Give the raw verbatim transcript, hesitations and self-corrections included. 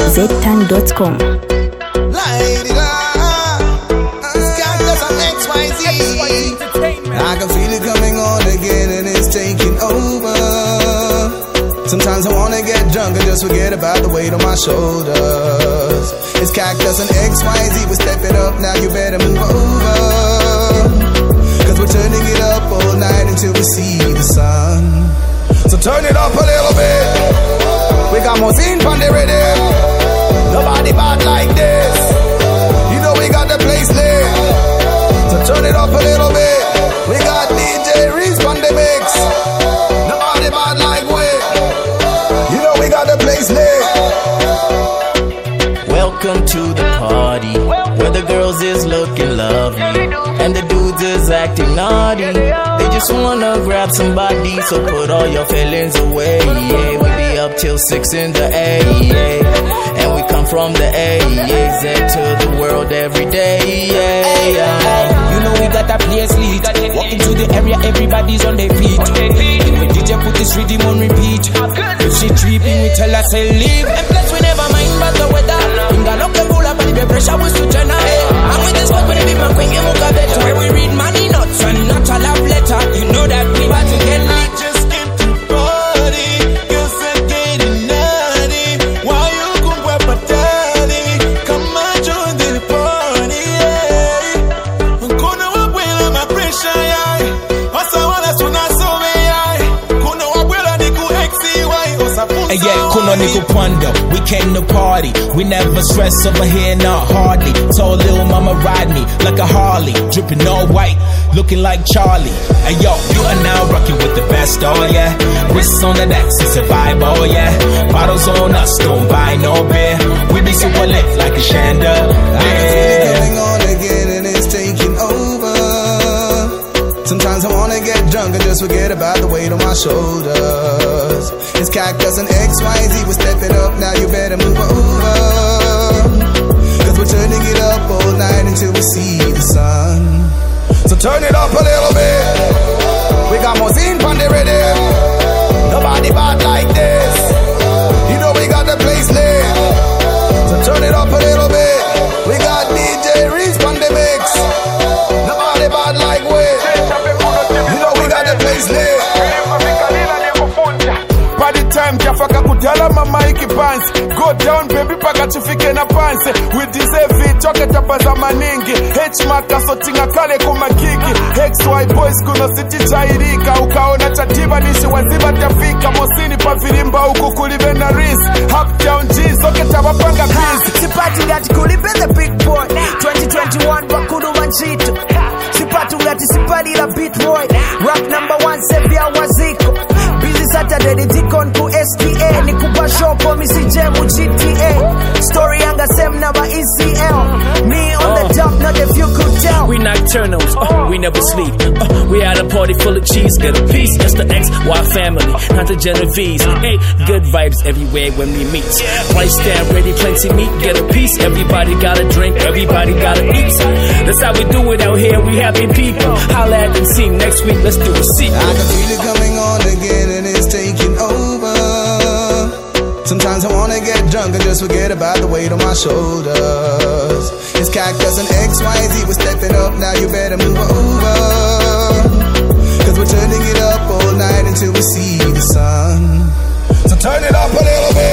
z tan dot com. Lady God, it's Cactus on X Y Z. I can feel it coming on again and it's taking over. Sometimes I wanna get drunk and just forget about the weight on my shoulders. It's Cactus and X Y Z, we're stepping up, now you better move over. Cause we're turning it up all night until we see the sun. So turn it up a little bit. We got more scene on the rhythm. Nobody bad like this. You know we got the place lit. So turn it up a little bit. We got D J Reese on the mix. Nobody bad like we. You know we got the place lit. Welcome to the party, where the girls is looking lovely and the dudes is acting naughty. They just wanna grab somebody, so put all your feelings away. Yeah, we be up till six in the A, yeah. And we come from the A, yeah, Z to the world every day. Yeah, yeah. You know we got that place lit. Walk into the area, everybody's on their feet. When D J put this rhythm on repeat, if she tripping, we tell her say leave. And plus we never mind about the weather. Finger lock and pull up and the pressure was to turn ahead. I'm with this one when the big man queen, you look a better. Where we read money notes and not a love letter. You know that we about to get lit. Just came to party, girls are getting naughty. Why you come with my daddy? Come on, join the party, yeah. I'm gonna walk with my pressure, yeah. What's I wanna so not so me, yeah. Gonna walk with a niku X Y, what's up? Hey, yeah, kuno niku panda. We came to party. We never stress over here, not hardly. Told Lil Mama ride me like a Harley, dripping all white, looking like Charlie. Hey yo, you are now rocking with the best, oh yeah. Wrists on the necks, it's a vibe, oh yeah. Bottles on us, don't buy no beer. We be super lit like a chandelier. It's going on again and it's taking over. Sometimes I wanna get drunk and just forget about the weight on my shoulders. It's Cactus and X Y Z, we're stepping up, now you better move over. Cause we're turning it up all night until we see the sun. So turn it up a little bit. We got more scene on the rhythm. Nobody bad like this. You know we got the place lit. So turn it up a little bit. We got D J Reese on the mix. Nobody bad like we. You know we got the place lit. Party time, Jafaka kudala mama iki pants. Go down baby paka tufike na pants. We deserve it, choke tapa za maningi. H-Maka sotinga kale kumagigi. X Y boys kuno city chairika. Ukaona chatiba nishi waziba tafika. Mosini pa virimba uku kulibe na Reese. Uptown G, soke tabapanga biz. Sipati ngati kulibe the big boy. twenty twenty-one bakuru manchito. Sipati ngati sipadi la beat boy. Rap number one sevia waziko. Busy Saturday the Deacon ku S T A. Nikupa show kwa misi jemu G T A. Story yanga sem na ba E C L. Me on the top, not if you could tell. We nocturnals, uh, we never sleep. Uh, we at a party full of cheese, get a piece. It's the X Y family, not the Genovese. Hey, good vibes everywhere when we meet. Price stand ready, plenty meat, get a piece. Everybody got a drink, everybody got to eat. That's how we do it out here, we happy people. Holla at the team next week, let's do a sequel. I can feel it coming on again and it's taking over. Sometimes I wanna get drunk and just forget about the weight on my shoulders. It's Cactus and X Y Z, we're stepping up, now you better move over. Cause we're turning it up all night until we see the sun. So turn it up a little bit.